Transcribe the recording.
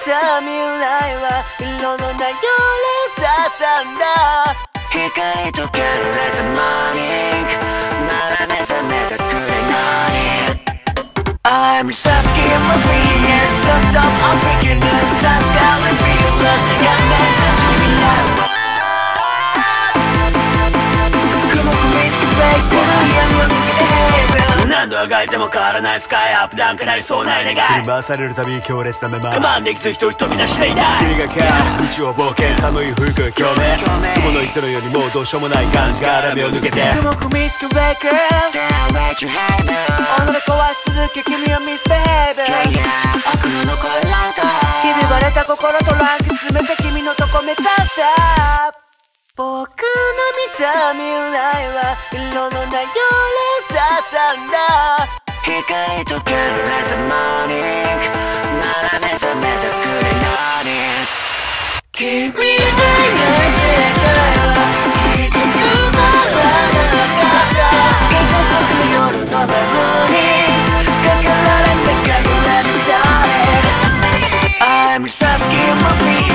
た未来は色のない夜だったんだ。光とけるレザーモーニングまだ目覚めたくれない。I'm Sasuke, I'm a free years, so stop, I'm freaking out. Sasuke, I'm a free love, got me to me now. 雲くみつくフェイク、闇を抜けてヘイブン。何度あがいても変わらないスカイアップなんかなりそうない願い。振り回されるたび強烈な目ま我慢できず一人飛び出しない君がか道を冒険寒い吹く共鳴雲の糸のようにもうどうしようもない感じが波を抜けて雲くみつくフェイク己壊し続け君をミスベヘイブン悪夢の声なんかひび割れた心とランク詰めて君のとこ目指した僕の見た未来は色のない夜だったんだ。光とけるレザーモーニングまだ目覚めたくれない君のいない世界は一つまらなかった気がつく夜の魔法にかかられてかぐられされ I'm Sasuke, I'm a